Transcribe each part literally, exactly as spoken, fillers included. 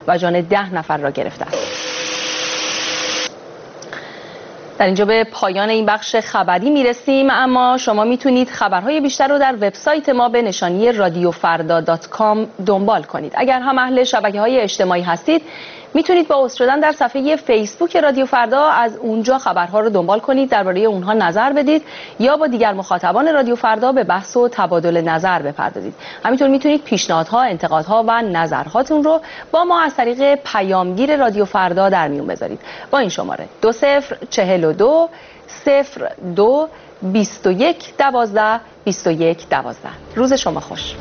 و جان ده نفر را گرفته است. در اینجا به پایان این بخش خبری میرسیم، اما شما میتونید خبرهای بیشتر رو در وبسایت ما به نشانی رادیو فردا دات کام دنبال کنید. اگر هم اهل شبکه‌های اجتماعی هستید میتونید با عضو شدن در صفحه فیسبوک رادیو فردا از اونجا خبرها رو دنبال کنید، درباره اونها نظر بدید یا با دیگر مخاطبان رادیو فردا به بحث و تبادل نظر بپردازید. همینطور میتونید پیشنهادها، انتقادها و نظرهاتون رو با ما از طریق پیامگیر رادیو فردا در میون بذارید. با این شماره دو صفر چهل و دو صفر دو بیست و یک دوازده بیست و یک دوازده. روز شما خوش.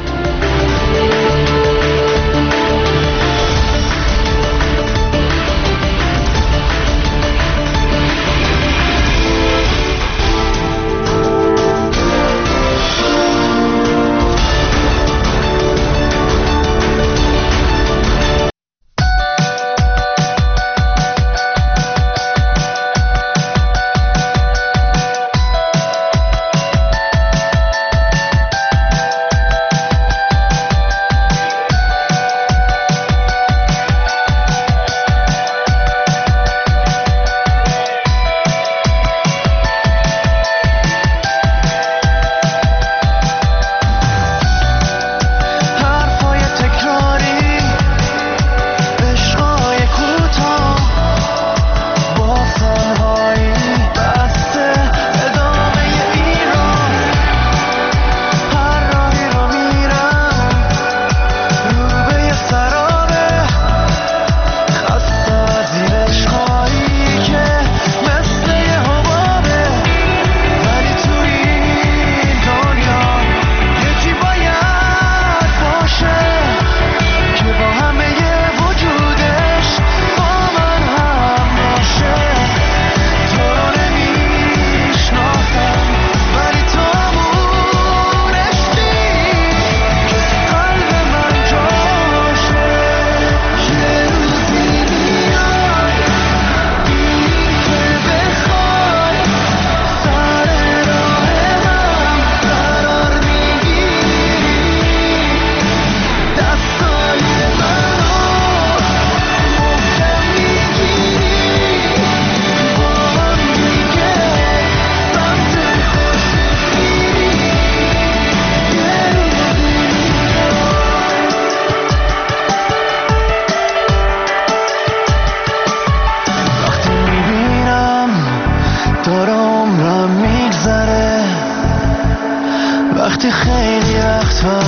وقتی خیلی وقتا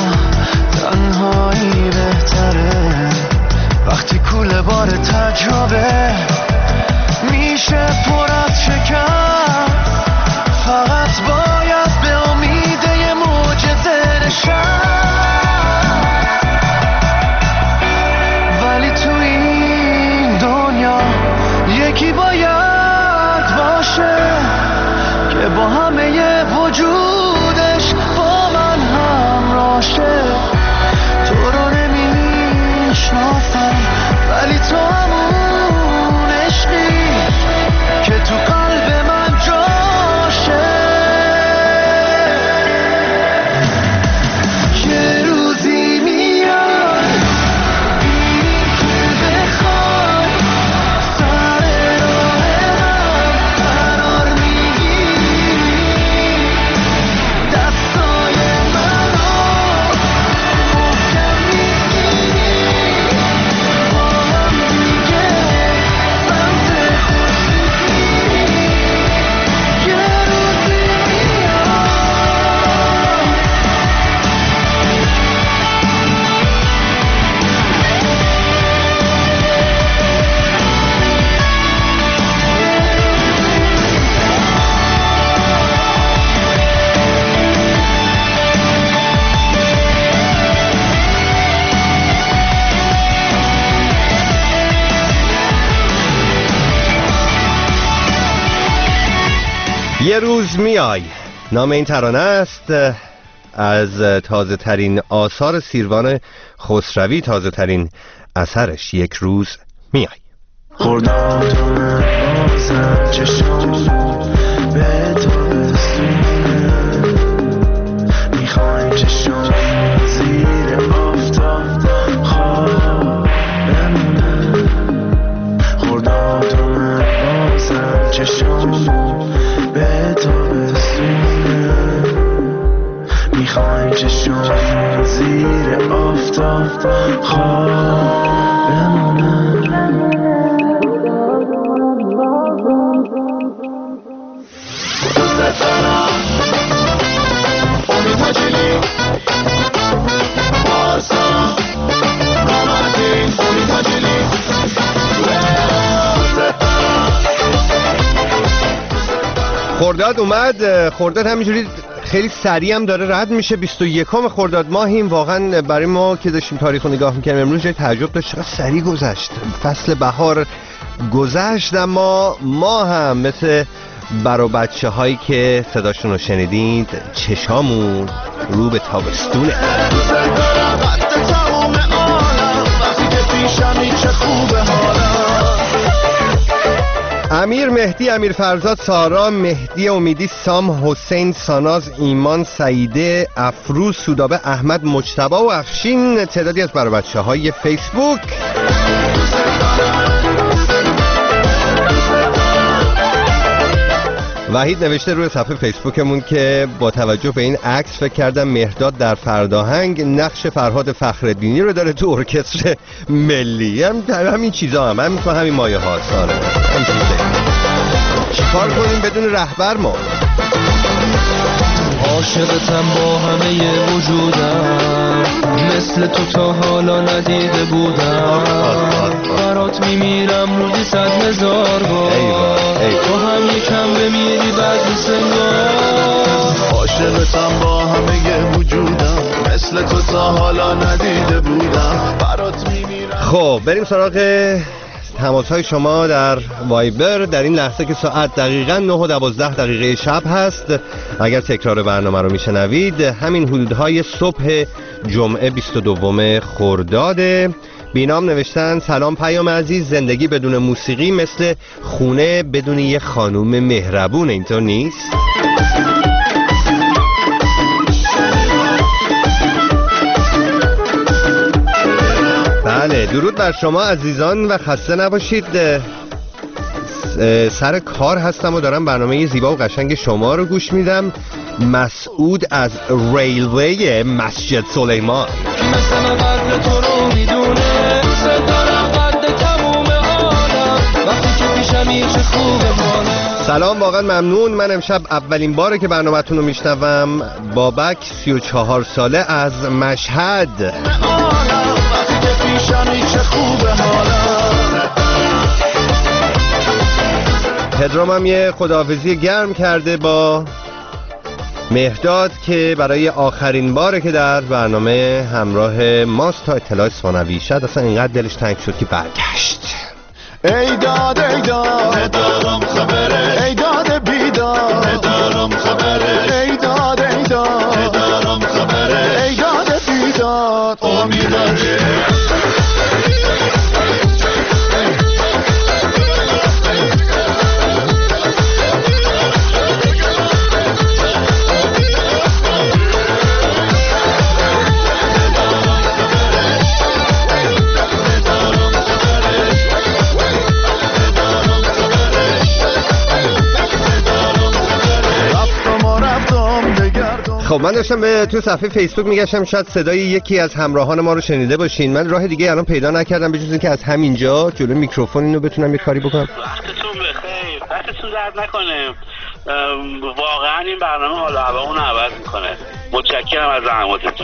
تنهایی بهتره، وقتی کوله بار تجربه میشه پر از شکست، فقط باید به امید یه معجزه نشست. ولی تو این دنیا یکی باید باشه که با همه ی وجودش با من همراشه. تو رو نمیشناسم ولی تو همون عشقی که تو قلب من جاشه. یه روزی میاد این که بخوای سر راه من قرار میگیری، دستای منو محکم میگیری، با هم دیگه سمت خورشید میری. یه روزی یه روز میای، نام این ترانه است از تازه ترین آثار سیروان خسروی، تازه ترین اثرش یک روز میای. خدا تو بازم چشم به تو بسونه، میخوایم چشم زیر آفتاب خواب رفت خواب بمونه. دوست دارم امید حاجیلی بارسا رامتی امید حاجیلی خرداد اومد. خرداد همینجوری خیلی سریع هم داره رد میشه. بیست و یکم خرداد ماهیم. واقعا برای ما که داشتیم تاریخ رو نگاه میکنیم امروز جای تعجب داشت چقدر سریع گذشت. فصل بهار گذشت، اما ما هم مثل برا بچه هایی که صداشون رو شنیدید چشامون رو به تابستونه. امیر، مهدی، امیر فرزاد، سارا، مهدی امیدی، سام، حسین، ساناز، ایمان، سعیده، افروز، سودابه، احمد، مجتبی و افشین تعدادی از برا بچه های فیسبوک. وحید نوشته روی صفحه فیسبوکمون که با توجه به این عکس فکر کردم مهرداد در فرداهنگ نقش فرهاد فخرالدینی رو داره تو ارکستر ملی. هم همین چیزا هم همین تو همین مایه هاست. آره همین چیزه. چیکار کنیم بدون رهبر ما؟ عاشقتم با همه وجودم، مثل تو تا حالا ندیده بودم. برات میمیرم روزی صد هزار بار، تو هم یکم بمیری بعد سنگار. عاشقتم با همه وجودم، مثل تو تا حالا ندیده بودم. برات میمیرم. خب بریم سراغ تماس های شما در وایبر در این لحظه که ساعت دقیقاً نه و دوازده دقیقه شب هست. اگر تکرار برنامه رو میشنوید همین حدودهای صبح جمعه بیست و دوم خرداده. بینام نوشتن سلام پیام عزیز، زندگی بدون موسیقی مثل خونه بدون یه خانوم مهربون، اینطور نیست؟ بله درود بر شما عزیزان و خسته نباشید. سر کار هستم و دارم برنامه زیبا و قشنگ شما رو گوش میدم. مسعود از ریلوی مسجد سلیمان. مثلا قدر تو رو میدونه، دوست دارم قدر تموم عالم، وقتی که پیشم چه خوبه مانم. سلام، واقعا ممنون. من امشب اولین باره که برنامه‌تون رو میشنوم. بابک سی و چهار ساله از مشهد. پدرام هم یه خداحافظی گرم کرده با مهرداد که برای آخرین باره که در برنامه همراه ماست تا اطلاع ثانوی. شد اصلا اینقدر دلش تنگ شد که برگشت. ای داد ای داد ندارم خبره، ای داد بیداد ندارم خبره، ای داد ای داد ندارم خبره، ای داد بیداد امیداره. خب من داشتم به تو صفحه فیسبوک میگشتم شاید صدای یکی از همراهان ما رو شنیده باشین. من راه دیگه الان پیدا نکردم به جز اینکه از همینجا جلوی میکروفون اینو بتونم یه کاری بکنم. وقتتون بخیر، وقتتون درد نکنه. واقعا این برنامه حال و هوا اون عوض میکنه. متشکرم از زحماتتون.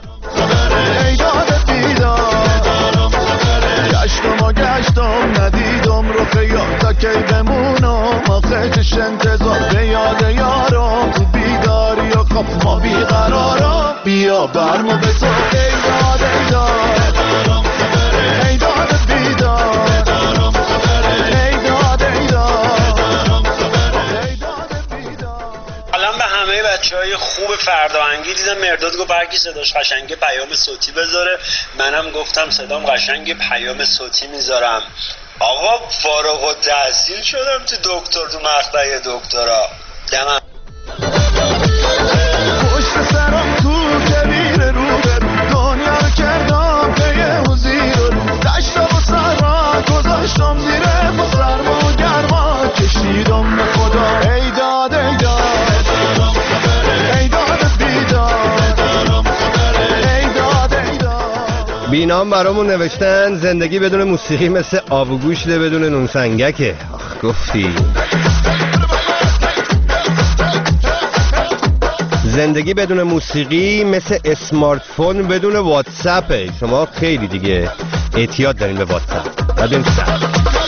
گشتم و گشتم ندیدم رو خیال تا کی بمونم، آخه چش انتظار به یاد یارم، تو بیداری و خب ما بیقرارم، بیا برمو به تو ای داد ای داد ای داد بیداد ای داد ای داد ای داد بیداد. الان به همه بچه های خوب فرداهنگی دیدم مرداد گفت برکی صداش قشنگه پیام صوتی بذاره، منم گفتم صدام قشنگه پیام صوتی میذارم. آقا فارغ التحصیل شدم تو دکتر، تو مقطع دکترا. دمم پشت سرم تو کبیر رو برو، دنیا رو کردم پی حضیر رو، دشت و سرما گذاشتم زیره با سرما و گرما، کشیدم به خدا ای داد ای داد ای داد بیداد ای داد ای داد. اینام برامون نوشتن زندگی بدون موسیقی مثل آب و گوشت بدون نون سنگکه. آخ گفتی. زندگی بدون موسیقی مثل اسمارت فون بدون واتساپه. شما خیلی دیگه اعتیاد دارین به واتساپ. بدون سر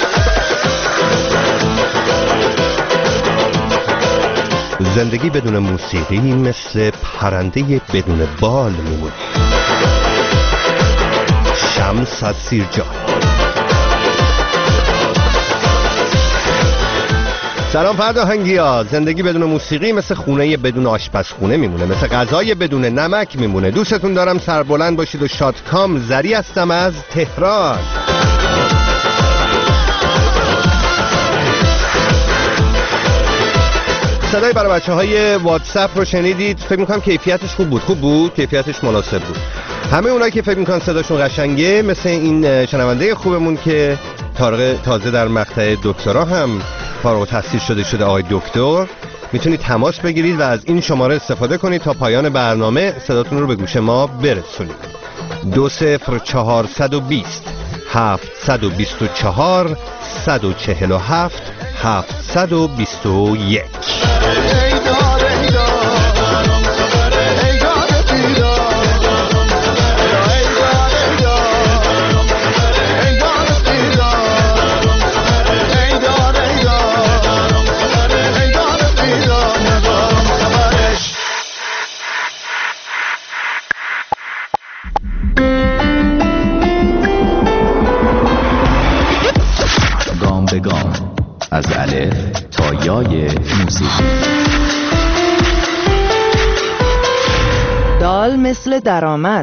زندگی بدون موسیقی مثل پرنده بدون بال میمونه. شمس از سیرجان. سلام فرد ها. زندگی بدون موسیقی مثل خونه بدون آشپزخونه میمونه، مثل غذای بدون نمک میمونه. دوستتون دارم، سربلند باشید و شادکام. زری هستم از تهران. صدای برای بچه های واتساپ رو شنیدید. فکر میکنم کیفیتش خوب بود. خوب بود، کیفیتش مناسب بود. همه اونایی که فکر میکنن صداشون قشنگه، مثل این شنونده خوبمون که تازه در مقطع دکترا هم فارغ التحصیل شده شده آقای دکتر، میتونید تماس بگیرید و از این شماره استفاده کنید تا پایان برنامه صداتون رو به گوش ما برسونید. دو صفر چهارصد و بیست هفتصد و بیست و چهار صد و چهل و هفت هفتصد و بیست و یک. از الف تا یای موسیقی. دال مثل درآمد.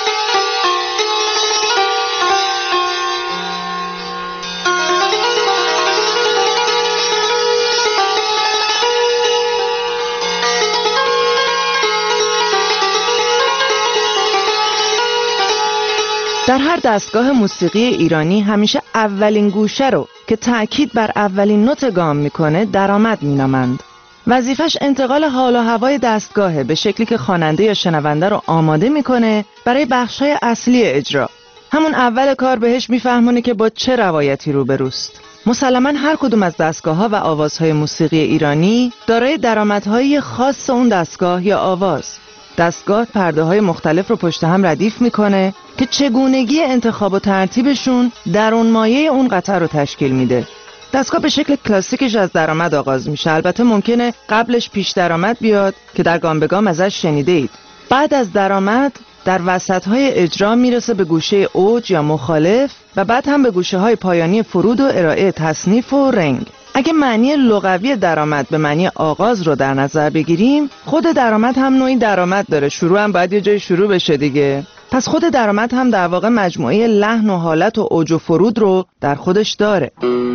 در هر دستگاه موسیقی ایرانی همیشه اولین گوشه رو که تأکید بر اولین نوت گام میکنه درآمد مینامند. وظیفش انتقال حال و هوای دستگاهه به شکلی که خواننده یا شنونده رو آماده میکنه برای بخشای اصلی اجرا. همون اول کار بهش میفهمونه که با چه روایتی روبروست. مسلماً هر کدوم از دستگاه‌ها و آوازهای موسیقی ایرانی دارای درآمدهای خاص اون دستگاه یا آواز. دستگاه پرده‌های مختلف رو پشت هم ردیف میکنه که چگونگی انتخاب و ترتیبشون در اون مایه اون قطعه رو تشکیل میده. دستگاه به شکل کلاسیکش از درآمد آغاز میشه. البته ممکنه قبلش پیش درآمد بیاد که در گام به گام ازش شنیده اید. بعد از درآمد در وسط‌های اجرا میرسه به گوشه اوج یا مخالف و بعد هم به گوشه‌های پایانی فرود و ارائه تصنیف و رنگ. اگه معنی لغوی درآمد به معنی آغاز رو در نظر بگیریم، خود درآمد هم نوعی درآمد داره. شروع هم باید یه جای شروع بشه دیگه. پس خود درآمد هم در واقع مجموعه لحن و حالت و اوج و فرود رو در خودش داره.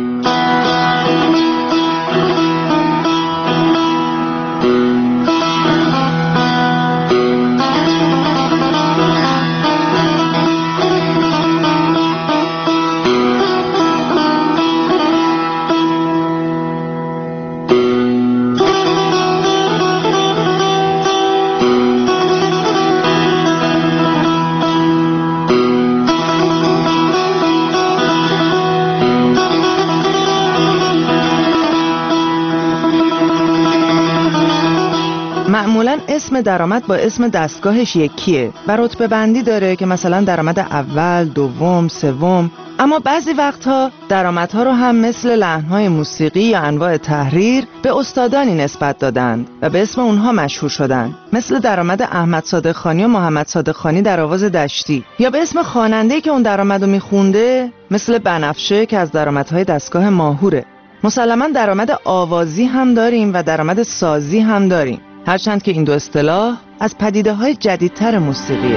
معمولاً اسم درآمد با اسم دستگاهش یکیه و رتبه بندی داره که مثلا درآمد اول، دوم، سوم. اما بعضی وقتها درآمدها رو هم مثل لحن‌های موسیقی یا انواع تحریر به استادانی نسبت دادند و به اسم اونها مشهور شدند، مثل درآمد احمد صادق خانی و محمد صادق خانی در آواز دشتی، یا به اسم خواننده‌ای که اون درآمدو میخونده، مثل بنفشه که از درآمدهای دستگاه ماهوره. مسلماً درآمد آوازی هم داریم و درآمد سازی هم داریم، هرچند که این دو اصطلاح از پدیده‌های جدیدتر موسیقیه.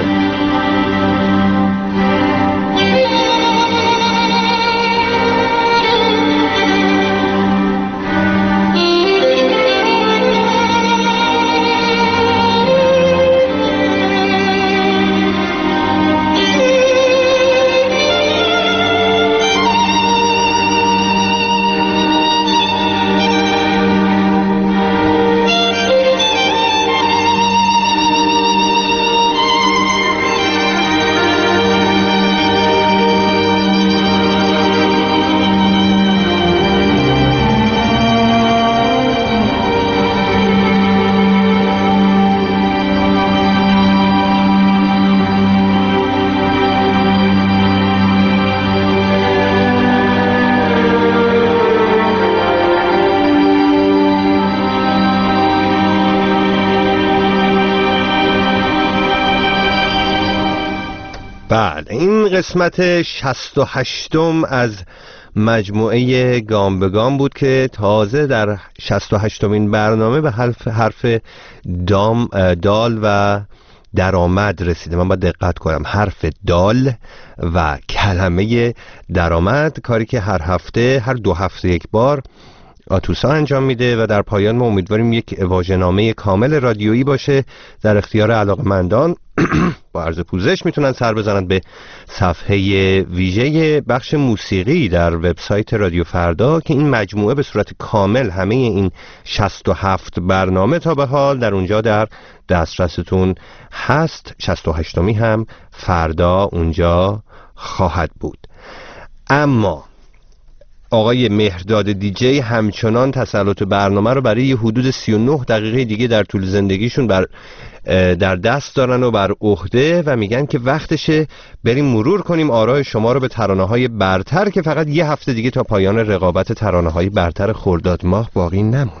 قسمت شصت و هشتم از مجموعه گام به گام بود که تازه در شصت و هشتمین برنامه به حرف, حرف دام دال و درآمد رسیده. من باید دقت کنم، حرف دال و کلمه درآمد، کاری که هر هفته هر دو هفته یک بار آتوسا انجام میده و در پایان ما امیدواریم یک واژه‌نامه کامل رادیویی باشه. در اختیار علاقه‌مندان با عرض پوزش میتونن سر بزنن به صفحه ویژه بخش موسیقی در وبسایت رادیو فردا که این مجموعه به صورت کامل همه این شصت و هفت برنامه تا به حال در اونجا در دسترستون هست. شصت و هشتمی هم فردا اونجا خواهد بود. اما آقای مهرداد دیجی همچنان تسلط برنامه رو برای یه حدود سی و نه دقیقه دیگه در طول زندگیشون بر در دست دارن و بر عهده و میگن که وقتشه بریم مرور کنیم آراء شما رو به ترانه‌های برتر که فقط یه هفته دیگه تا پایان رقابت ترانه‌های برتر خرداد ماه باقی نمونده.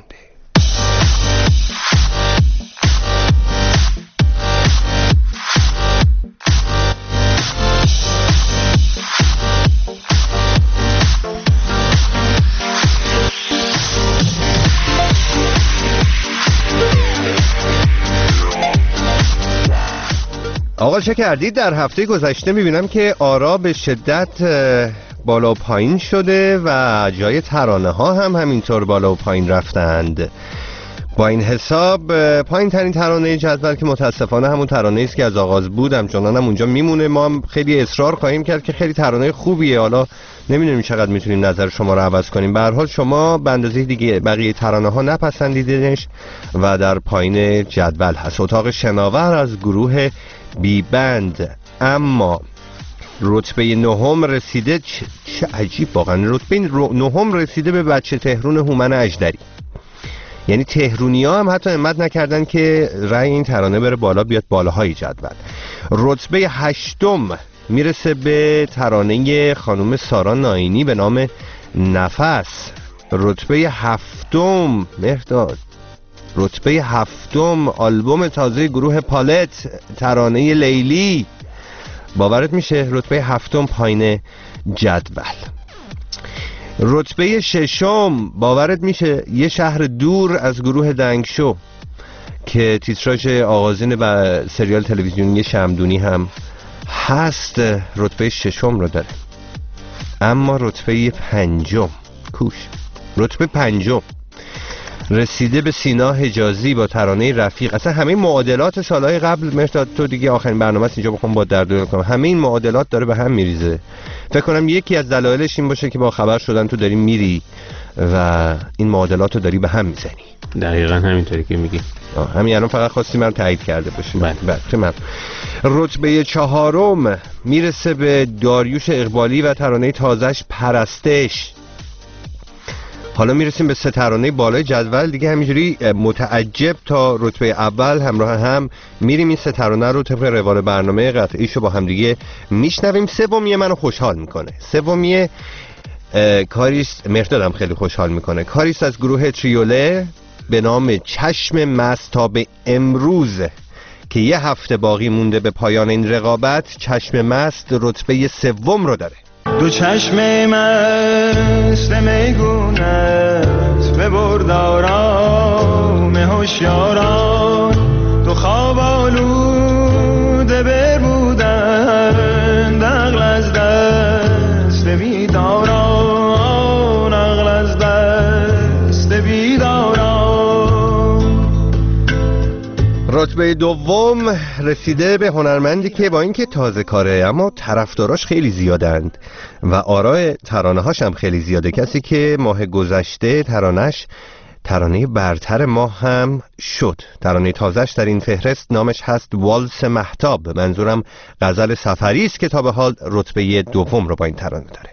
آقا چه کردید؟ در هفته گذشته میبینم که آرا به شدت بالا و پایین شده و جای ترانه ها هم همینطور بالا و پایین رفتند. با این حساب پایین ترین ترانه جدول که متاسفانه همون ترانه است که از آغاز بود همچنان هم اونجا میمونه. ما هم خیلی اصرار خواهیم کرد که خیلی ترانه خوبیه، حالا نمیدونیم چقدر میتونیم نظر شما رو عوض کنیم. به هر حال شما به اندازه دیگه بقیه ترانه ها نپسندیدنش و در پایین جدول هست. اتاق شناور از گروه بی بند اما رتبه نهم رسیده. چه, چه عجیب واقعا، رتبه نهم رسیده به بچه تهرون هومن اژدری. یعنی تهرونی ها هم حتی همت نکردن که رأی این ترانه بره بالا، بیاد بالاهای جدول. رتبه هشتم میرسه به ترانه خانم سارا ناینی به نام نفس. رتبه هفتم مهرداد رتبه هفتم آلبوم تازه گروه پالت، ترانه لیلی. باورت میشه رتبه هفتم پایین جدول. رتبه ششم باورت میشه یه شهر دور از گروه دنگشو که تیتراژ آغازین و سریال تلویزیونی شمدونی هم هست، رتبه ششم رو داره. اما رتبه پنجم کوش رتبه پنجم رسیده به سینا حجازی با ترانه رفیق. اصلا همه معادلات سالهای قبل مهرداد تو دیگه آخرین برنامه است اینجا بخوام با درد کنم، همه این معادلات داره به هم میریزه. فکر کنم یکی از دلایلش این باشه که با خبر شدن تو داری میری و این معادلات رو داری به هم میزنی. دقیقاً همینطوری که میگی. همین الان فقط خواستیم من تایید کرده باشیم. بله بله من. رتبه چهارم میرسه به داریوش اقبالی و ترانه تازه‌اش پرستش. حالا میرسیم به سه ترانه بالای جدول دیگه، همینجوری متعجب تا رتبه اول همراه هم میریم. این سه ترانه رو طبق روال برنامه قطعیشو با هم دیگه میشنویم. سومیه منو خوشحال میکنه. سومیه کاریست مهردادم خیلی خوشحال میکنه. کاریست از گروه تریوله به نام چشم مست تا به امروز که یه هفته باقی مونده به پایان این رقابت. چشم مست رتبه سوم رو داره. دو چشم مست میگونت به بردارام هوشیاران، دو خواب آلوده بربودن عقل از دست بیداران، عقل از دست بیداران. رتبه دوم رسیده به هنرمندی که با اینکه تازه کاره اما طرفداراش خیلی زیادند و آراء ترانه‌هاش هم خیلی زیاده. کسی که ماه گذشته ترانه‌اش ترانه برتر ماه هم شد. ترانه تازه‌اش در این فهرست نامش هست والس مهتاب. منظورم غزل سفری است که تا به حال رتبه دوم رو با این ترانه داره.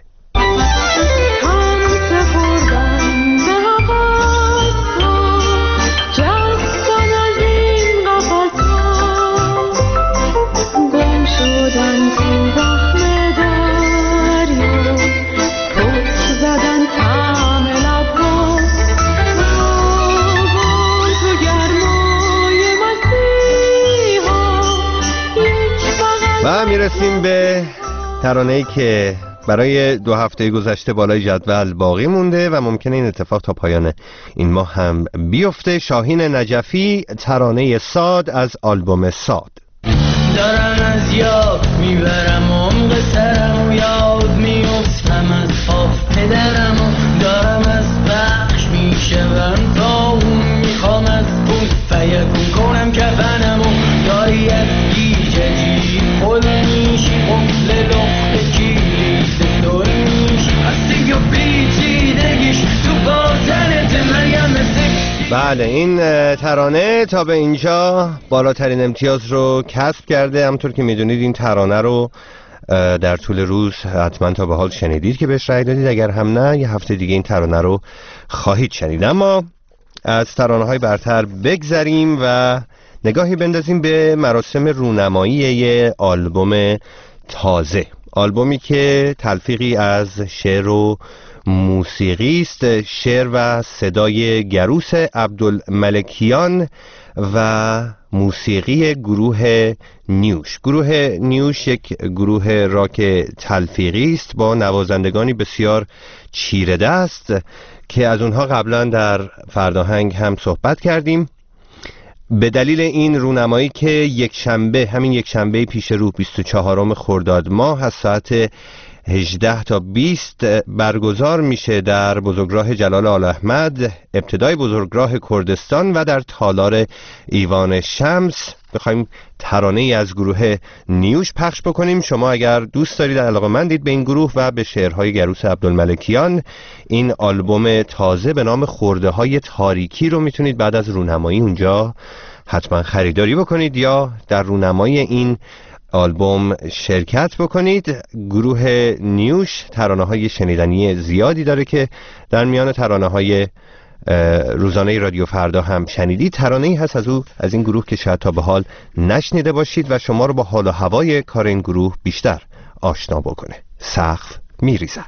و میرسیم به ترانه‌ای که برای دو هفته گذشته بالای جدول باقی مونده و ممکنه این اتفاق تا پایان این ماه هم بیفته. شاهین نجفی، ترانه ساد از آلبوم ساد. دارم از یاد میبرم عمق سرم و یاد میفتم از پا پدرم و دارم از بخش میشوم تا اون میخوام از اون فیکون کنم کفنم و داری از گیجه جیر خود میشی قفل لخت کلیز دور میشی از دیگه بیچیدگیش تو باطنت مریم سکسی. بله، این ترانه تا به اینجا بالاترین امتیاز رو کسب کرده. همونطور که میدونید این ترانه رو در طول روز حتما تا به حال شنیدید که بهش رأی دادید، اگر هم نه یه هفته دیگه این ترانه رو خواهید شنید. اما از ترانه های برتر بگذریم و نگاهی بندازیم به مراسم رونمایی یه آلبوم تازه، آلبومی که تلفیقی از شعر و موسیقی است، شعر و صدای گروس عبدالملکیان و موسیقی گروه نیوش. گروه نیوش یک گروه راک تلفیقی است با نوازندگانی بسیار چیره دست که از اونها قبلا در فرداهنگ هم صحبت کردیم. به دلیل این رونمایی که یک شنبه، همین یک شنبه پیش رو بیست و چهارم خرداد ماه از ساعت هجده تا بیست برگزار میشه در بزرگراه جلال آل احمد، ابتدای بزرگراه کردستان و در تالار ایوان شمس، بخوایم ترانه ای از گروه نیوش پخش بکنیم. شما اگر دوست دارید، علاقه‌مندید به این گروه و به شعرهای گروس عبدالملکیان، این آلبوم تازه به نام خرده های تاریکی رو میتونید بعد از رونمایی اونجا حتما خریداری بکنید یا در رونمایی این آلبوم شرکت بکنید. گروه نیوش ترانه های شنیدنی زیادی داره که در میان ترانه های روزانه رادیو فردا هم شنیدید. ترانه ای هست از او، از این گروه که شاید تا به حال نشنیده باشید و شما رو با حال و هوای کار این گروه بیشتر آشنا بکنه. سقف میریزد.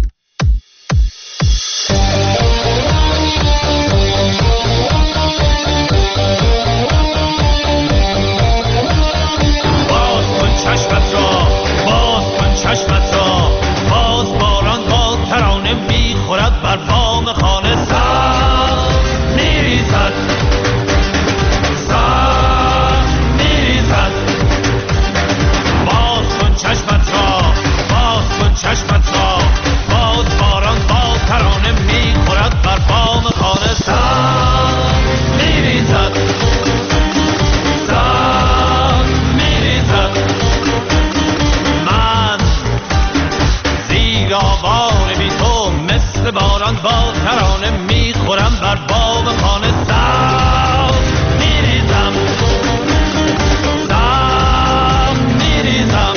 چشمت را باز کن، چشمت را باز، باران با ترانه میخورد بر بام خانه. سقف میریزد، سقف میریزد. باز کن چشمت را باز کن، چشمت را باز، باران با ترانه میخورد بر بام خانه. سقف میریزد، سقف میریزد. آوار بی تو مثل باران با ترانه میخورم بر بام خانه. سقف میریزم، سقف میریزم.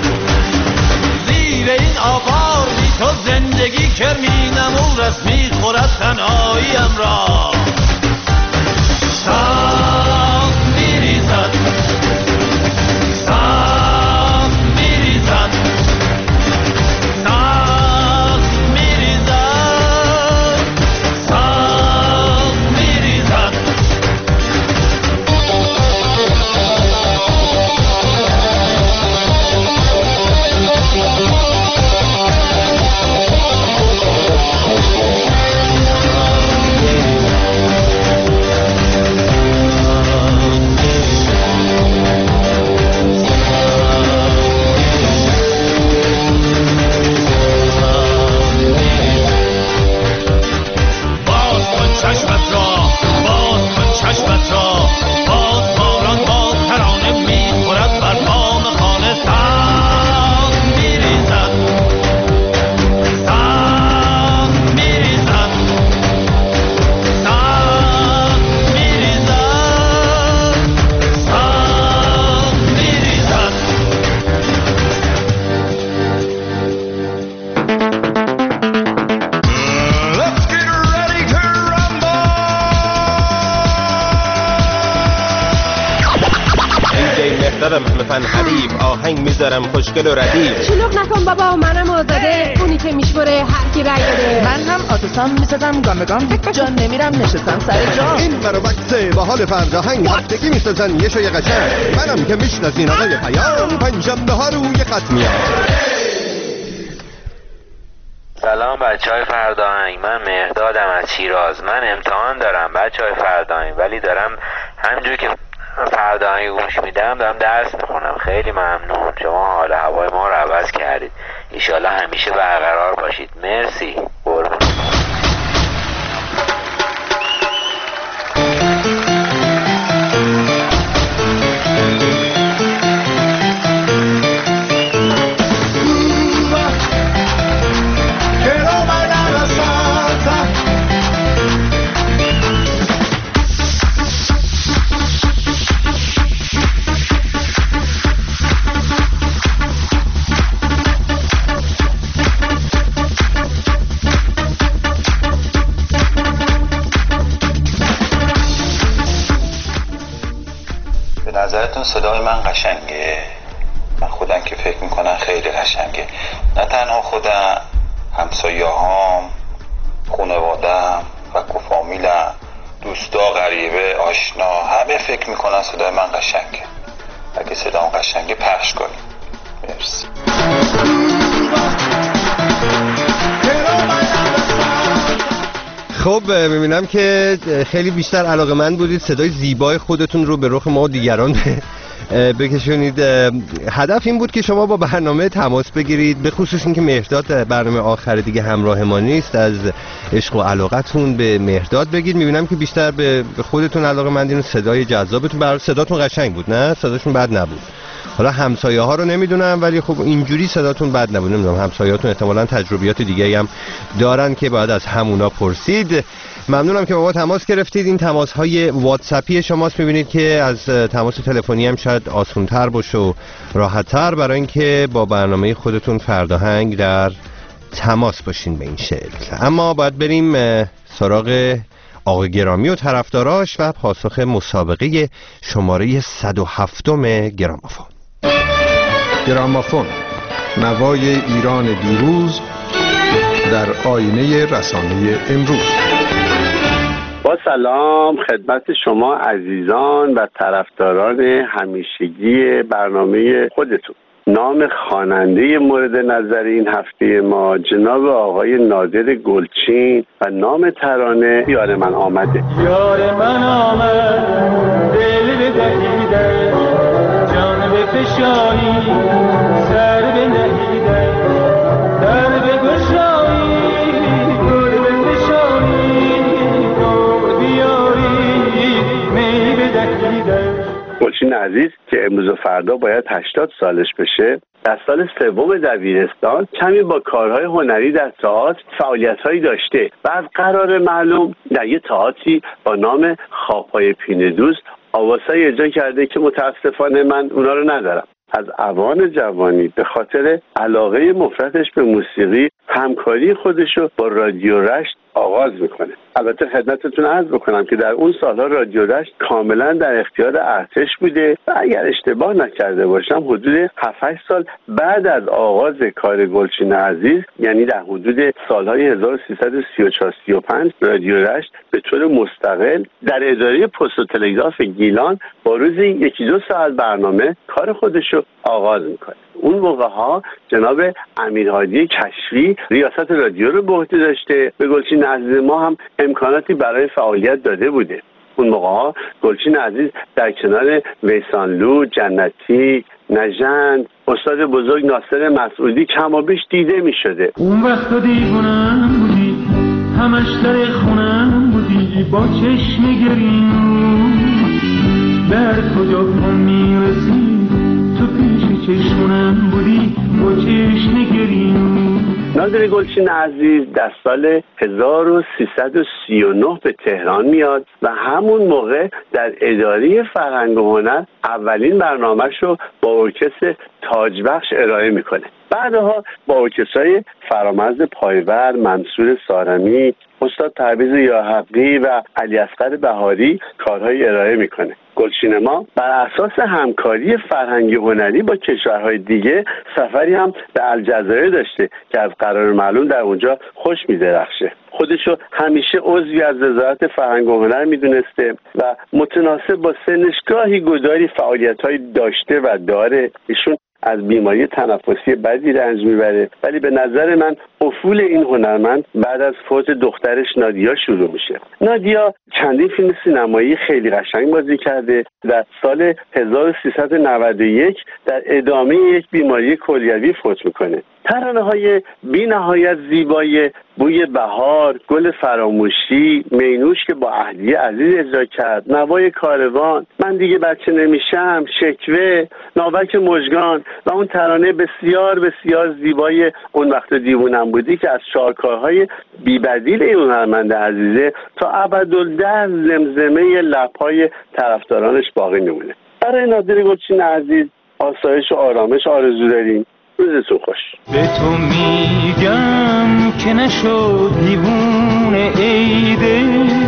زیر این آوار بی تو زندگی کرمینم و رس میخورد تنهاییم را. سقف میریزد، سقف میریزد. فن حریف آهنگ میذارم خوشگل و ردیف. شلوغ نکن بابا، منم آزاده، اونی که میشوره هر کی رای بده. من هم آتوسان میسازم گام به گام، جان نمیرم نشستم سر جا. این برو وقته با حال فرزاهنگ هفتگی میسازن یه شوی قشنگ. منم که میشناسین آقای پیام، پنجشنبه ها روی خط میام. سلام بچه های فرداهنگ، من مهردادم از شیراز. من امتحان دارم بچه های فرداهنگ، ولی دارم همینجور که فرداهنگ گوش میدم دارم درس میخونم. خیلی ممنون، شما حال هوای ما رو عوض کردید. ایشالله همیشه برقرار باشید. مرسی، قربون. نظرتون صدای من قشنگه؟ من خودم که فکر میکنم خیلی قشنگه. نه تنها خودم، همسایه هام، خانوادم و فامیلم، دوستا، غریبه، آشنا، همه فکر میکنن صدای من قشنگه. اگه صدام قشنگه پخش کنیم. مرسی. خب میبینم که خیلی بیشتر علاقه‌مند بودید صدای زیبای خودتون رو به رخ ما و دیگران بکشونید. هدف این بود که شما با برنامه تماس بگیرید، به خصوص اینکه مهرداد برنامه آخر دیگه همراه ما نیست. از عشق و علاقتون به مهرداد بگید. میبینم که بیشتر به خودتون علاقه‌مندین و صدای جذابتون. برای صداتون قشنگ بود، نه صداشون بد نبود. حالا همسایه ها رو نمیدونم، ولی خب اینجوری صداتون بد نبود. نمیدونم همسایه‌هاتون احتمالاً تجربیات دیگه‌ای هم دارن که باید از همونا پرسید. ممنونم که با ما تماس گرفتید. این تماس های واتساپی شماست. میبینید که از تماس تلفنی هم شاید آسان‌تر باشه و راحت‌تر برای اینکه با برنامه خودتون فرداهنگ در تماس باشین به این شکل. اما باید بریم سراغ آقای گرامی و طرفداراش و پاسخ مسابقه شماره صد و هفتم گرامافون. گرامافون، نوای ایران دیروز در آینه رسانه امروز. با سلام خدمت شما عزیزان و طرفداران همیشگی برنامه خودتون. نام خواننده مورد نظر این هفته ما جناب آقای نادر گلچین و نام ترانه یار من آمده. یار من آمد دل بدهیده، جان بفشایی سر بنهیده، در بگشایی گل بفشایی نور بیاری می بدهیده. گلچین عزیز که امروز و فردا باید هشتاد سالش بشه، در سال سوم دبیرستان کمی با کارهای هنری در تئاتر فعالیت‌هایی داشته و از قرار معلوم در یه تئاتری با نام خواب‌های پینه دوست آوازهایی اجرا کرده که متاسفانه من اونا رو ندارم. از اوان جوانی به خاطر علاقه مفرطش به موسیقی همکاری خودش رو با رادیو رشت آغاز میکنه. البته خدمتتون عرض بکنم که در اون سالها رادیو رشت کاملا در اختیار ارتش بوده و اگر اشتباه نکرده باشم حدود هفت هشت سال بعد از آغاز کار گلچین عزیز، یعنی در حدود سالهای هزار و سیصد و سی و چهار سی و پنج، رادیو رشت به طور مستقل در اداره پست و تلگراف گیلان با روزی یکی دو ساعت برنامه کار خودش رو آغاز میکنه. اون موقع ها جناب امیرهادی کشفی ریاست رادیو رو به عهده داشته، به گلچین عزیز ما هم امکاناتی برای فعالیت داده بوده. اون موقع ها گلچین عزیز در کنار ویسانلو، جنتی، نژند، استاد بزرگ ناصر مسعودی کمابیش دیده می شده. اون وقت دیوونم بودی، همش در خونم بودی، با چشم گریم در کجا پا می رسی، تو پیش چشمونم بودی با چشم گریم. نادر گلچین عزیز در سال هزار و سیصد و سی و نه به تهران میاد و همون موقع در اداره فرهنگ و هنر اولین برنامه‌ش رو با ارکستر تاجبخش ارائه میکنه. بعدها با ارکسترهای فرامرز پایور، منصور سارمی، استاد پرویز یاحقی و علی اصغر بهاری کارهای ارائه میکنه. گلچین ما بر اساس همکاری فرهنگی هنری با کشورهای دیگه سفری هم به الجزایر داشته که از قرار معلوم در اونجا خوش می‌درخشه. خودشو همیشه عضوی از وزارت فرهنگ و هنر میدونسته و متناسب با سنش گاهی گداری فعالیت‌های داشته و داره. ایشون از بیماری تنفسی بدی رنج میبره، ولی به نظر من افول این هنرمند بعد از فوت دخترش نادیا شروع میشه. نادیا چندین فیلم سینمایی خیلی قشنگ بازی کرده. در سال هزار و سیصد و نود و یک در ادامه یک بیماری کلیوی فوت میکنه. ترانه‌های بی نهایت زیبای بوی بهار، گل فراموشی، مینوش که با اهلی عزیز اجرا کرد، نوای کاروان، من دیگه بچه نمیشم، شکوه، ناوک مژگان و اون ترانه بسیار بسیار زیبای اون وقت دیوونم بودی که از شاهکارهای بی‌بدیل این هنرمند عزیزه تا ابدالدهر زمزمه لب‌های طرفدارانش باقی میمونه. برای نادر گلچین عزیز آسایش و آرامش آرزو داریم. روزتون خوش. به تو میگم که نشد دیوونه عیده،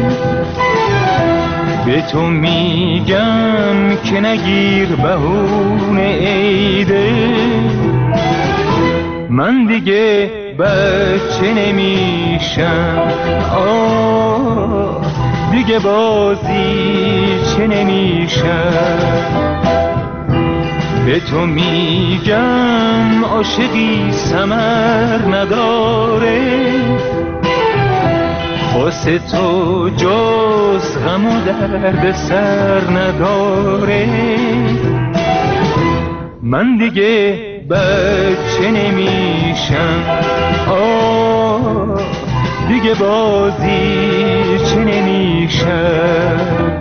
به تو میگم که نگیر بهونه عیده، من دیگه بچه نمیشم، آه دیگه بازی چه نمیشم، به تو میگم عاشقی ثمر نداره، واسه تو جز غم و درد سر نداره، من دیگه بچه نمیشم، آه دیگه بازی چه نمیشم.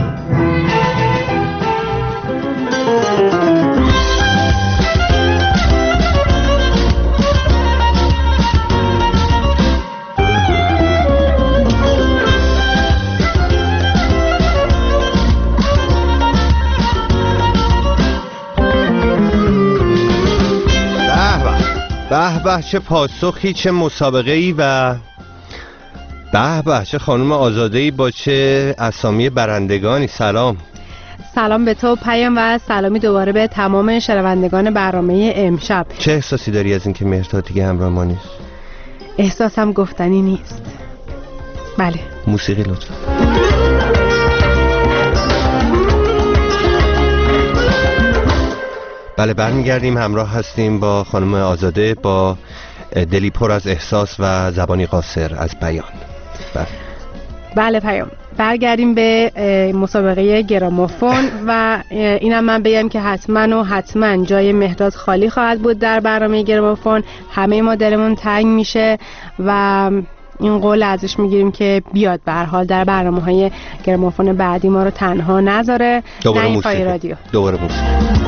به به چه پاسخی، چه مسابقه‌ای و به به چه خانم آزاده‌ای با چه اسامی برندگانی. سلام. سلام به تو پیام و سلامی دوباره به تمام شنوندگان برنامه امشب. چه احساسی داری از اینکه مهرداد دیگه همراه ما نیست؟ احساسم گفتنی نیست. بله. موسیقی لطفا. بله برمیگردیم، همراه هستیم با خانم آزاده با دلی پر از احساس و زبانی قاصر از بیان. بله, بله پیام. برگردیم به مسابقه گراموفون و اینم من بگم که حتما و حتما جای مهرداد خالی خواهد بود در برنامه گراموفون. همه ما دلمون تنگ میشه و این قول ازش میگیریم که بیاد به هر حال در برنامه‌های گراموفون بعدی ما رو تنها نذاره. دوباره موسیقی رادیو. دوباره موسیقی.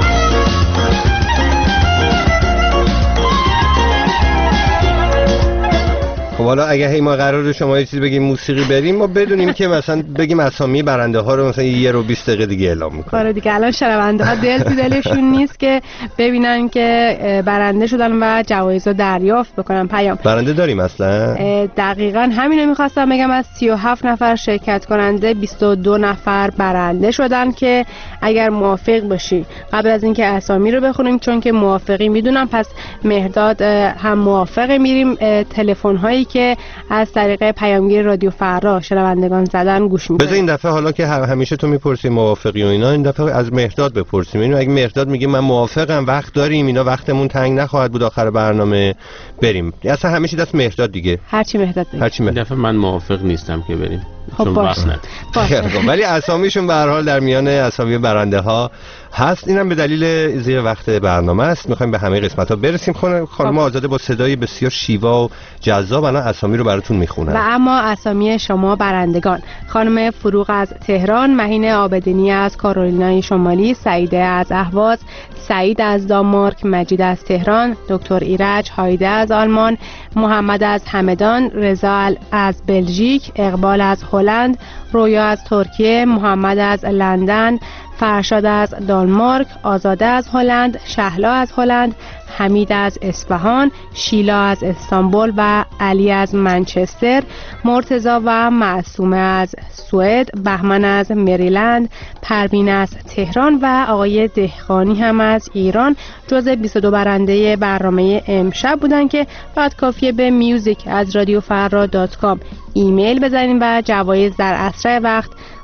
خب حالا اگه هی ما قراره شما یه چیزی بگیم موسیقی بریم، ما بدونیم که مثلا بگیم اسامی برنده ها رو مثلا یه رو بیست دقیقه دیگه اعلام میکنیم. آره دیگه الان شنونده ها دل تو دلشون نیست که ببینن که برنده شدن و جوایز رو دریافت بکنن. پیام برنده داریم اصلا؟ دقیقاً همین رو میخواستم بگم. از سی و هفت نفر شرکت کننده بیست و دو نفر برنده شدن که اگر موافق باشی قبل از اینکه اسامی رو بخونیم، چون که موافقی میدونم پس مهرداد هم موافقه، میریم تلفن هایی که از طریق پیامگیر رادیو فردا شنوندگان زدن گوش میدیم. بذار این دفعه حالا که همیشه تو میپرسی موافقی و اینا، این دفعه از مهرداد بپرسیم. اینو اگه مهرداد میگه من موافقم، وقت داریم، اینا وقتمون تنگ نخواهد بود آخر برنامه، بریم. اصلا همیشه دست مهرداد دیگه. هرچی مهرداد بگه. هرچی مهرداد. دفعه من موافق نیستم که بریم. چون وقت نداریم. ولی اسامیشون به هر حال در میان اسامی برنده ها هست. اینم به دلیل زیر وقت برنامه است. میخوایم به همه قسمت ها برسیم. خانم آزاده با صدای بسیار شیوا و جذاب الان اسامی رو براتون میخونن. و اما اسامی شما برندگان: خانم فروغ از تهران، مهین عابدینی از کارولینای شمالی، سعیده از اهواز، سعید از دانمارک، مجید از تهران، دکتر ایرج، هایده از آلمان، محمد از همدان، رضا از بلژیک، اقبال از هلند، رویا از ترکیه، محمد از لندن، فرشاد از دانمارک، آزاده از هلند، شهلا از هلند، حمید از اصفهان، شیلا از استانبول و علی از منچستر، مرتضی و معصومه از سوئد، بهمن از مریلند، پروین از تهران و آقای دهقانی هم از ایران جزء بیست و دو برنده برنامه امشب بودن که فقط کافیه به میوزیک از رادیو فردا دات کام ایمیل بزنین و جوایز در اسرع وقت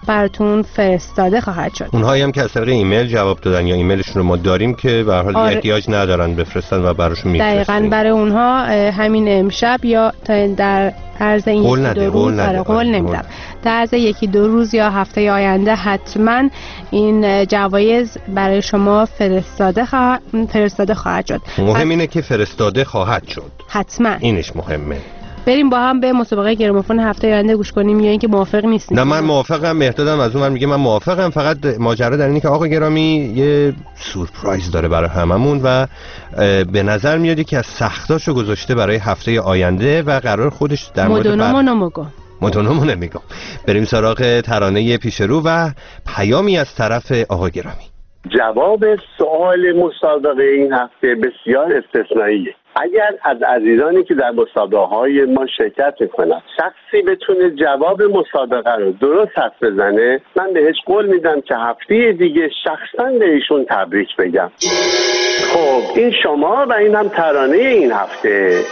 براتون فرستاده خواهد شد. اونهایی هم که از طریق ایمیل جواب دادن یا ایمیلشون رو ما داریم که به هر حال آره. احتیاج ندارن بفرستن و براشون میفرستیم. دقیقاً برای اونها همین امشب یا تا در عرض این قول یکی نده، دو روز قول قول نمیدم در عرض یکی دو روز یا هفته آینده حتما این جوایز برای شما فرستاده خوا... فرستاده خواهد شد. مهم اینه که فرستاده خواهد شد. حتما اینش مهمه. بریم با هم به مسابقه گرامافون هفته آینده گوش کنیم یا اینکه موافق نیستیم؟ نه من موافقم. مهدادم از اون من میگه من موافقم، فقط ماجرا در اینه که آقا گرامی یه سورپرایز داره برای هممون و به نظر میاد که از سختاشو گذاشته برای هفته آینده و قرار خودش در مورد مدونمونو مگو مدونمونو نمیگم. بریم سراغ ترانه پیش رو و پیامی از طرف آقا گرامی. جواب سوال مسابقه این هفته بسیار استثنائیه. اگر از عزیزانی که در مسابقه های ما شرکت میکنن شخصی بتونه جواب مسابقه رو درست حدس بزنه، من بهش قول میدم که هفته دیگه شخصا به ایشون تبریک بگم. خب این شما و این هم ترانه این هفته.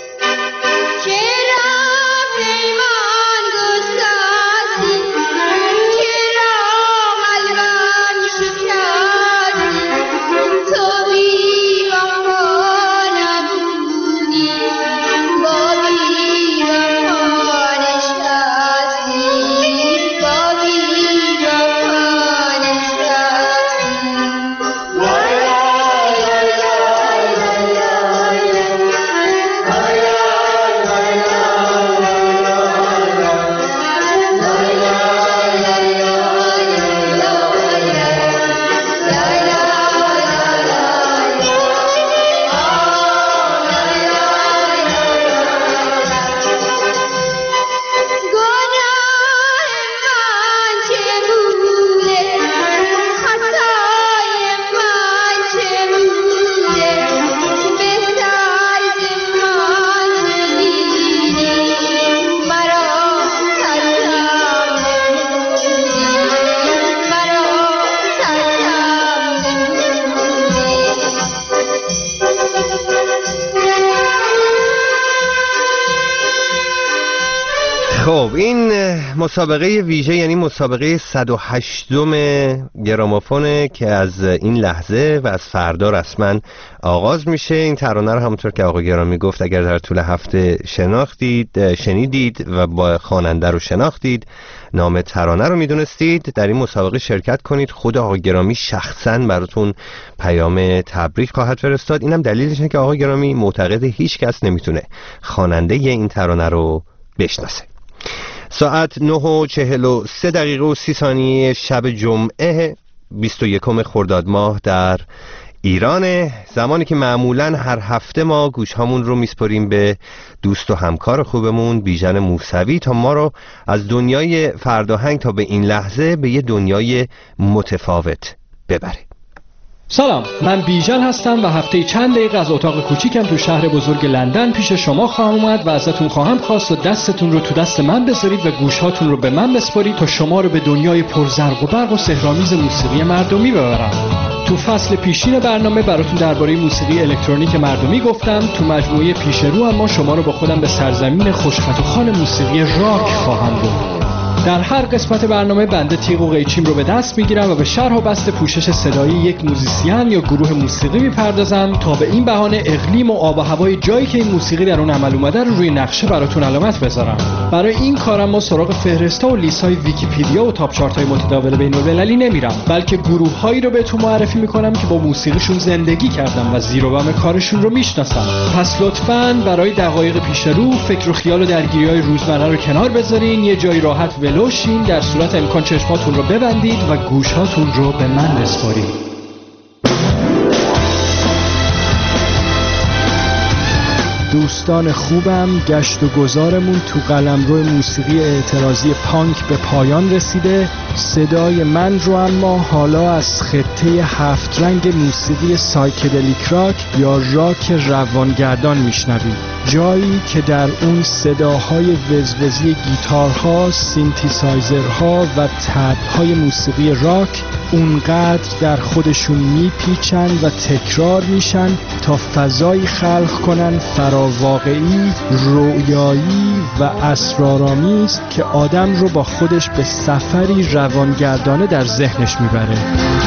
خب این مسابقه ویژه یعنی مسابقه صد و هشتم گرامافونه که از این لحظه و از فردا رسما آغاز میشه. این ترانه رو همونطور که آقا گرامی گفت اگر در طول هفته شناختید شنیدید و با خواننده رو شناختید، نام ترانه رو میدونستید، در این مسابقه شرکت کنید. خود آقا گرامی شخصا براتون پیام تبریک خواهد فرستاد. اینم دلیلش اینه که آقا گرامی معتقد هیچ کس نمیتونه خواننده این ترانه رو بشناسه. ساعت نه و چهل و سه دقیقه و سی ثانیه شب جمعه بیست و یکم خرداد ماه در ایرانه، زمانی که معمولا هر هفته ما گوشهامون رو میسپریم به دوست و همکار خوبمون بیژن موسوی تا ما رو از دنیای فرداهنگ تا به این لحظه به یه دنیای متفاوت ببره. سلام، من بیژن هستم و هفته چند دقیقه از اتاق کوچیکم تو شهر بزرگ لندن پیش شما خواهم اومد و ازتون خواهم خواست و دستتون رو تو دست من بذارید و گوشهاتون رو به من بسپارید تا شما رو به دنیای پرزرق و برق و سحرآمیز موسیقی مردمی ببرم. تو فصل پیشین برنامه براتون درباره موسیقی الکترونیک مردمی گفتم. تو مجموعه پیش رو اما شما رو با خودم به سرزمین خوشخط و خوان موسیقی راک خواهم برد. در هر قسمت برنامه بنده تیغ و قیچیم رو به دست میگیرم و به شرح و بسط پوشش صدایی یک موزیسین یا گروه موسیقی میپردازم تا به این بهانه اقلیم و آب و هوای جایی که این موسیقی در اون عمل اومده رو روی نقشه براتون علامت بذارم. برای این کارم ما سراغ فهرستا و لیست‌های ویکی‌پدیا و تاپ چارت‌های متداول بین‌المللی نمیرم، بلکه گروه‌هایی رو بهتون معرفی میکنم که با موسیقیشون زندگی کردم و زیر و بم کارشون رو میشناسم. پس لطفاً برای دقایق پیش رو فکر و خیال و درگیری‌های روزمره رو کنار بذارین، یه جای راحت ولوشین، در صورت امکان چشماتون رو ببندید و گوشهاتون رو به من بسپارید. دوستان خوبم، گشت و گذارمون تو قلمرو موسیقی اعتراضی پانک به پایان رسیده. صدای من رو اما حالا از خطه هفت رنگ موسیقی سایکدلیک راک یا راک روانگردان میشنوید. جایی که در اون صداهای وزوزی گیتارها، سینتیسایزرها و تب‌های موسیقی راک اونقدر در خودشون میپیچن و تکرار میشن تا فضایی خلق کنن فراواقعی، رویایی و اسرارآمیز که آدم رو با خودش به سفری روانگردانه در ذهنش میبره.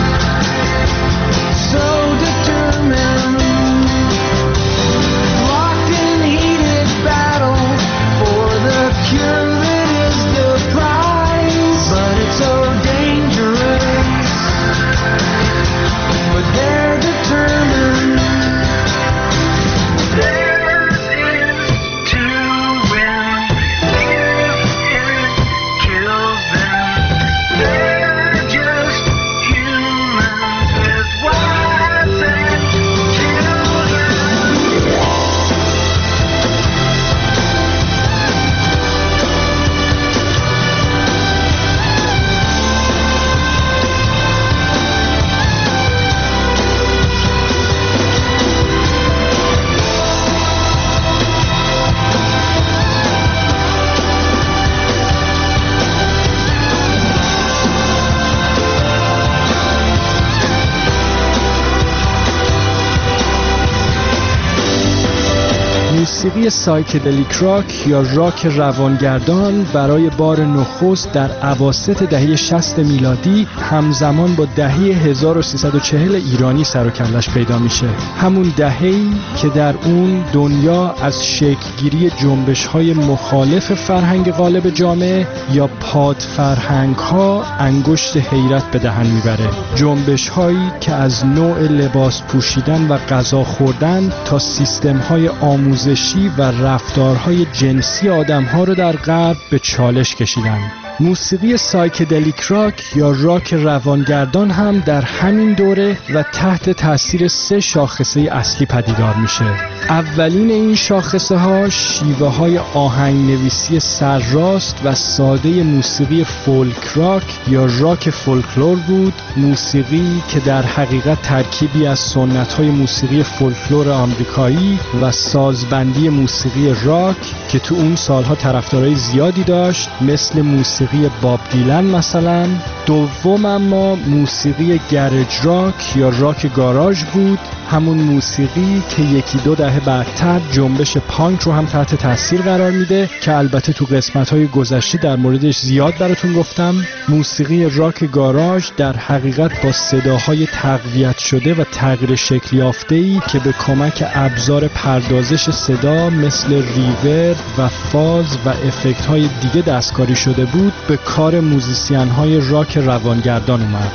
موسیقی سایکدلیک راک یا راک روانگردان برای بار نخست در اواسط دهه شصت میلادی همزمان با دهه هزار و سیصد و چهل ایرانی سر و کلش پیدا میشه. همون دهه‌ای که در اون دنیا از شکلگیری جنبش‌های مخالف فرهنگ غالب جامعه یا پاد فرهنگ‌ها انگشت حیرت به دهن میبره. جنبش‌هایی که از نوع لباس پوشیدن و غذا خوردن تا سیستم‌های آموزشی و رفتارهای جنسی آدم‌ها رو در غرب به چالش کشیدن. موسیقی سایکدلیک راک یا راک روانگردان هم در همین دوره و تحت تاثیر سه شاخصه اصلی پدیدار میشه. اولین این شاخصه ها شیوه های آهنگ نویسی سرراست و ساده موسیقی فولک راک یا راک فولکلور بود، موسیقی که در حقیقت ترکیبی از سنت های موسیقی فولکلور آمریکایی و سازبندی موسیقی راک که تو اون سالها طرفدارای زیادی داشت، مثل موسیقی باب دیلن مثلا. دوم اما موسیقی گرج راک یا راک گاراژ بود، همون موسیقی که یکی دو دهه بعدتر جنبش پانک رو هم تحت تاثیر قرار میده که البته تو قسمت‌های گذشته در موردش زیاد براتون گفتم. موسیقی راک گاراژ در حقیقت با صداهای تقویت شده و تغییر شکل یافته‌ای که به کمک ابزار پردازش صدا مثل ریورب و فاز و افکت‌های دیگه دستکاری شده بود به کار موزیسین‌های راک روانگردان اومد.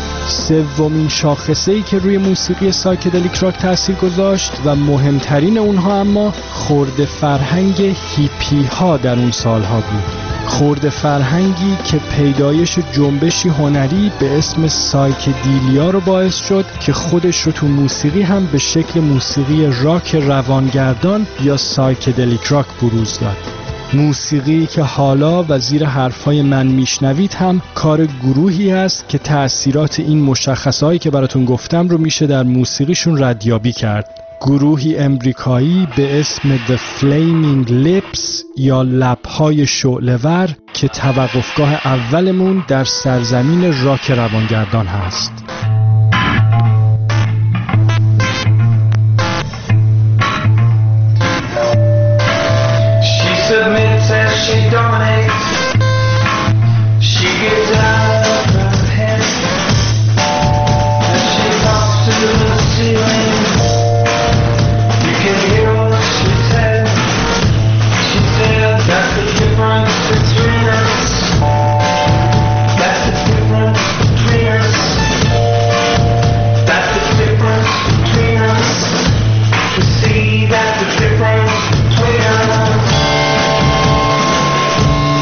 سومین شاخصه‌ای که روی موسیقی سایکدلیک راک تأثیر گذاشت و مهمترین اونها اما خرد فرهنگ هیپی ها در اون سالها بود. خرد فرهنگی که پیدایش جنبشی هنری به اسم سایکدیلیا رو باعث شد که خودش رو تو موسیقی هم به شکل موسیقی راک روانگردان یا سایکدلیک راک بروز داد. موسیقی که حالا و زیر حرفای من میشنوید هم کار گروهی است که تأثیرات این مشخصهایی که براتون گفتم رو میشه در موسیقیشون ردیابی کرد. گروهی امریکایی به اسم The Flaming Lips یا لب‌های شعله‌ور که توقفگاه اولمون در سرزمین راک روانگردان هست. Submits as she dominates. She gets out of her head. As she talks to the ceiling, you can hear what she said. She said that's the difference between us. That's the difference between us. That's the difference between us. To see that's the difference between us.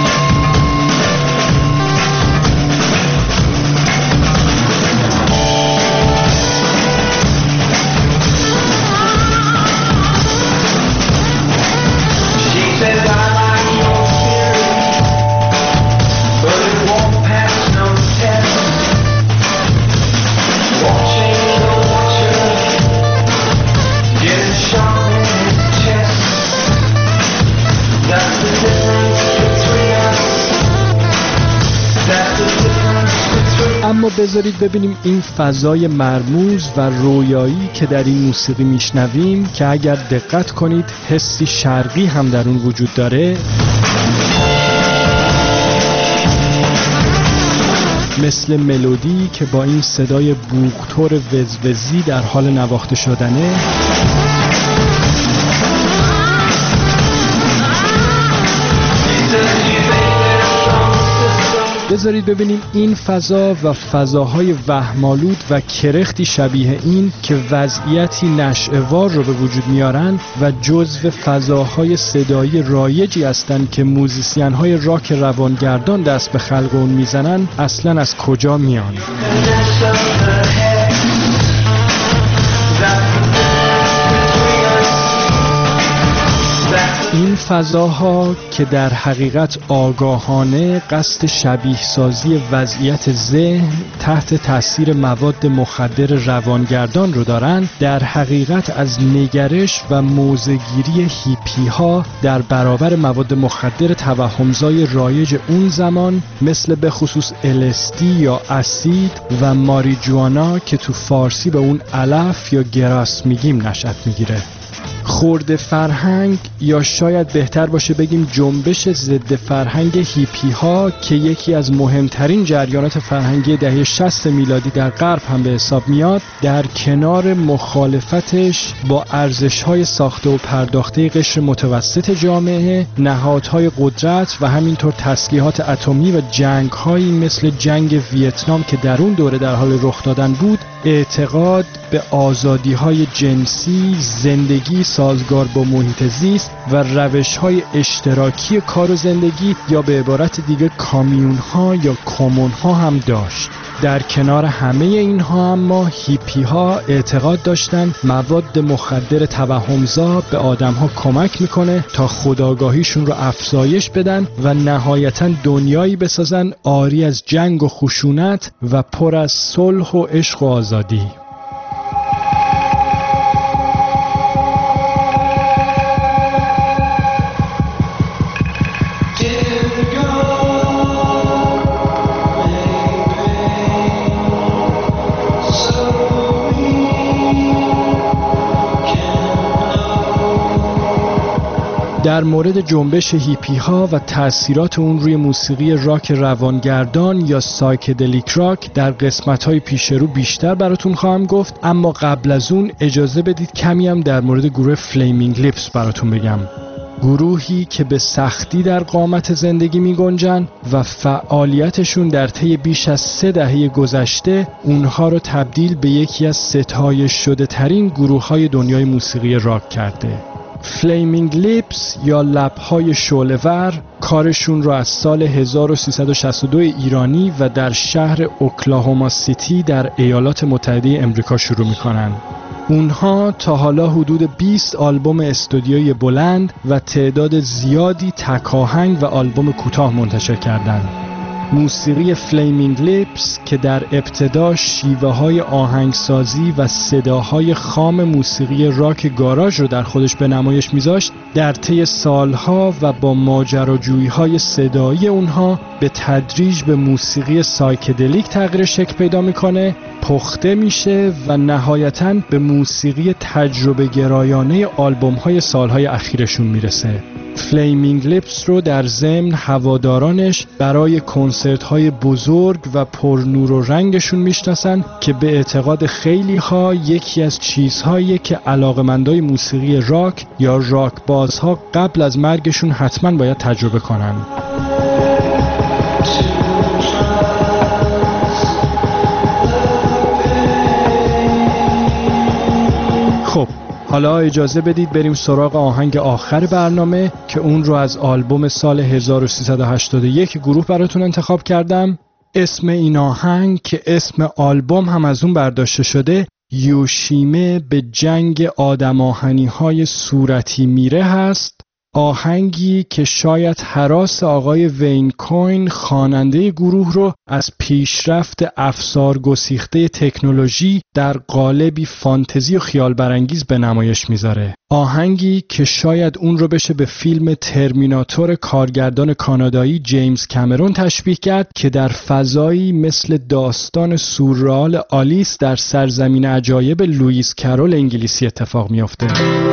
اما بذارید ببینیم این فضای مرموز و رویایی که در این موسیقی میشنویم که اگر دقت کنید حسی شرقی هم در اون وجود داره، مثل ملودی که با این صدای بوقتور وزوزی در حال نواخته شدنه، بذارید ببینیم این فضا و فضاهای وهم‌آلود و کرختی شبیه این که وضعیتی نشئه‌وار رو به وجود میارن و جزو فضاهای صدایی رایجی هستن که موزیسین‌های راک روانگردان دست به خلق اون میزنن، اصلاً از کجا میان؟ این فضاها که در حقیقت آگاهانه قصد شبیه سازی وضعیت ذهن تحت تاثیر مواد مخدر روانگردان رو دارن، در حقیقت از نگرش و موضع‌گیری هیپی ها در برابر مواد مخدر توهمزای رایج اون زمان مثل به خصوص ال اس دی یا اسید و ماریجوانا که تو فارسی به اون علف یا گراس میگیم نشأت میگیره. خورد فرهنگ یا شاید بهتر باشه بگیم جنبش ضد فرهنگ هیپی ها که یکی از مهمترین جریانات فرهنگی دهه شصت میلادی در غرب هم به حساب میاد، در کنار مخالفتش با ارزش‌های ساخته و پرداخته قشر متوسط جامعه، نهادهای قدرت و همینطور تسلیحات اتمی و جنگ‌هایی مثل جنگ ویتنام که در اون دوره در حال رخ دادن بود، اعتقاد به آزادی‌های جنسی، زندگی سازگار با محیط زیست و روش‌های اشتراکی کار و زندگی یا به عبارت دیگه کامیون‌ها یا کمون‌ها هم داشت. در کنار همه اینها اما هیپی ها اعتقاد داشتن مواد مخدر توهمزا به آدم ها کمک میکنه تا خودآگاهیشون رو افزایش بدن و نهایتاً دنیایی بسازن عاری از جنگ و خشونت و پر از صلح و عشق و آزادی. در مورد جنبش هیپی ها و تأثیرات اون روی موسیقی راک روانگردان یا سایکدلیک راک در قسمت های پیش رو بیشتر براتون خواهم گفت، اما قبل از اون اجازه بدید کمی هم در مورد گروه فلیمینگ لیپس براتون بگم. گروهی که به سختی در قامت زندگی می گنجن و فعالیتشون در طی بیش از سه دهه گذشته اونها رو تبدیل به یکی از ستایش شده ترین گروه های دنیای موسیقی راک کرده. فلیمینگ لیپس یا لب‌های شعله‌ور کارشون رو از سال هزار و سیصد و شصت و دو ایرانی و در شهر اوکلاهوما سیتی در ایالات متحده امریکا شروع می‌کنن. اونها تا حالا حدود بیست آلبوم استودیویی بلند و تعداد زیادی تک آهنگ و آلبوم کوتاه منتشر کردند. موسیقی فلیمینگ لیپس که در ابتدا شیوه های آهنگسازی و صداهای خام موسیقی راک گاراژ رو در خودش به نمایش میذاشت، در طی سالها و با ماجراجویی های صدایی اونها به تدریج به موسیقی سایکدلیک تغییر شکل پیدا میکنه، پخته میشه و نهایتاً به موسیقی تجربه گرایانه آلبوم های سالهای اخیرشون میرسه. فلیمینگ لیپس رو در ضمن هوادارانش برای کنسرت های بزرگ و پرنور و رنگشون میشناسن که به اعتقاد خیلی ها یکی از چیزهایی که علاقمندای موسیقی راک یا راک بازها قبل از مرگشون حتما باید تجربه کنن. خب حالا اجازه بدید بریم سراغ آهنگ آخر برنامه که اون رو از آلبوم سال هزار و سیصد و هشتاد و یک گروه براتون انتخاب کردم. اسم این آهنگ که اسم آلبوم هم از اون برداشته شده، یوشیمه به جنگ آدم آهنی های صورتی میره هست. آهنگی که شاید هراس آقای وین کوین خواننده گروه رو از پیشرفت افسار گسیخته تکنولوژی در قالبی فانتزی و خیال برانگیز به نمایش میذاره. آهنگی که شاید اون رو بشه به فیلم ترمیناتور کارگردان کانادایی جیمز کامرون تشبیه کرد که در فضایی مثل داستان سورئال آلیس در سرزمین عجایب لوئیس کرول انگلیسی اتفاق میفته.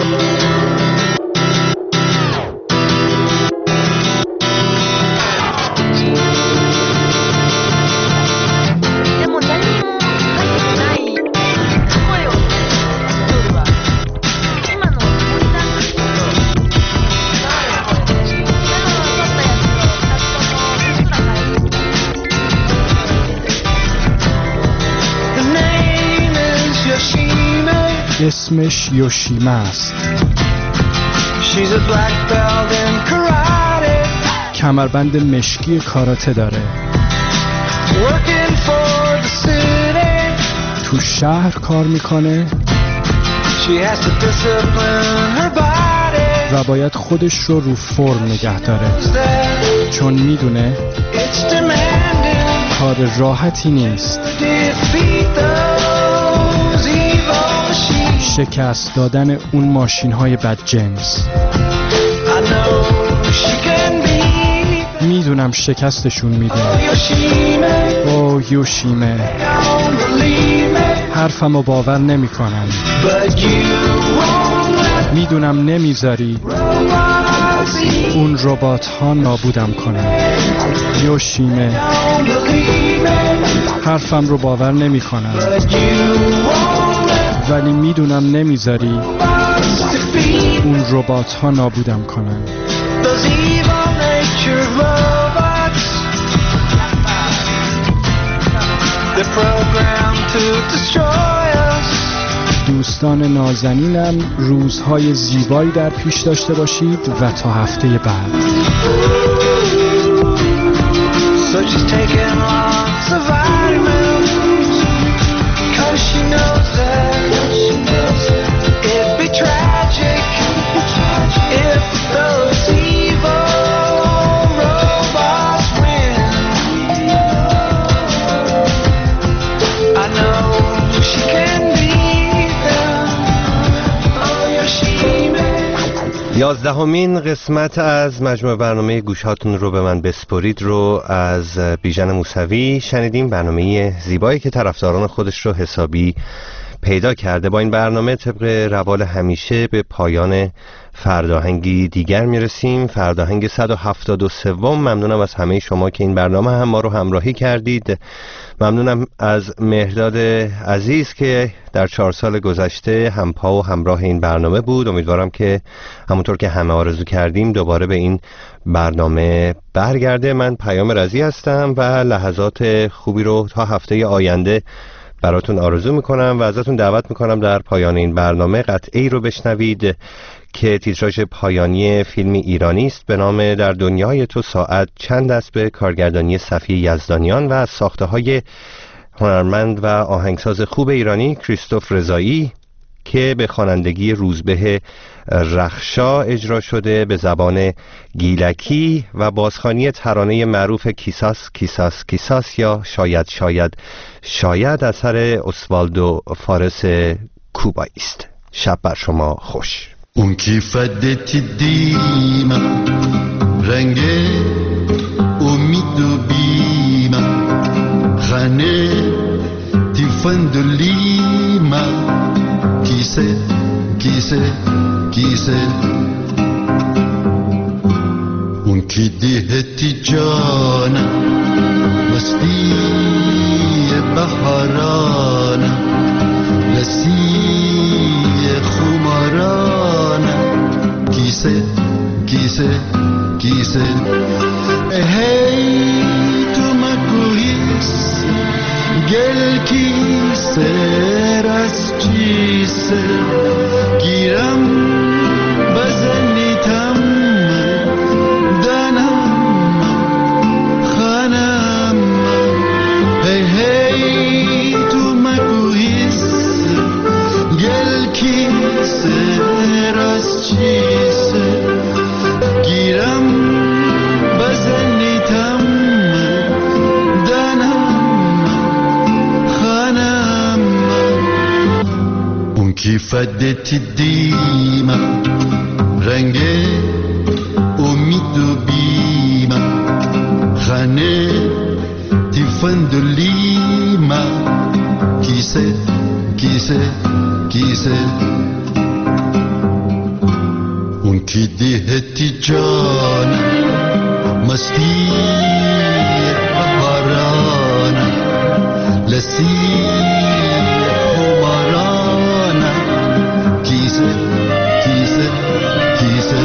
اسمش یوشیمه است. کمربند مشکی کاراته داره. تو شهر کار میکنه و باید خودش رو رو فرم نگه داره، چون میدونه کار راحتی نیست. شکست دادن اون ماشین های بد جیمز. میدونم شکستشون میده. او یوشیمه، حرفمو باور نمی کنن. میدونم نمیذاری اون ربات ها نابودم کنن. یوشیمه، حرفم رو باور نمی کنن، ولی میدونم نمیذاری اون ربات ها نابودم کنن. دوستان نازنینم، روزهای زیبایی در پیش داشته باشید و تا هفته بعد. So she's taking lots of vitamins, 'cause she knows that it'd be tragic if those evil robots win. I know she can beat them. Oh, yeah, she may. یازدهمین قسمت از مجموعه برنامه گوشهاتون رو به من بسپرید رو از بیژن موسوی شنیدیم. برنامه زیبایی که طرفداران خودش رو حسابی پیدا کرده. با این برنامه طبق روال همیشه به پایان فرداهنگی دیگر میرسیم، فرداهنگ صد و هفتاد و سه. ممنونم از همه شما که این برنامه هم ما رو همراهی کردید. ممنونم از مهرداد عزیز که در چهار سال گذشته همپا و همراه این برنامه بود. امیدوارم که همونطور که همه آرزو کردیم دوباره به این برنامه برگرده. من پیام رضی هستم و لحظات خوبی رو تا هفته آینده براتون آرزو میکنم و ازتون دعوت میکنم در پایان این برنامه قطعه‌ای رو بشنوید که تیتراژ پایانی فیلمی ایرانی است به نام در دنیای تو ساعت چند است، به کارگردانی صفی یزدانیان و از ساخته‌های هنرمند و آهنگساز خوب ایرانی کریستوف رضایی که به خوانندگی روزبه رخشا اجرا شده به زبان گیلکی و بازخوانی ترانه معروف کیساس کیساس کیساس یا شاید شاید شاید اثر اسوالدو فارس کوبایی است. شب بر شما خوش. اون کیفدتی دیما رنگ امید و بیما خانه تیفندلیما کیسه کیسه کیسه اون کی دیهتی جانا مستی بهارانا لسی خمارانا کیسه کیسه کیسه هی تو مگویس گل کیسه راست چیسه گیرم بزنیتم دانم خانم هی هی تو مگویس گل کیسه راست چیسه فدت دیما رنگ امید و بیما خانه تفندلیما کیسه کیسه کیسه اون کی دهتی جان مستی بهاران لسی هماران کیسه کیسه کیسه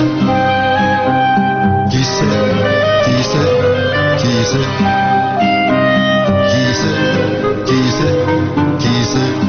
کیسه کیسه کیسه کیسه کیسه کیسه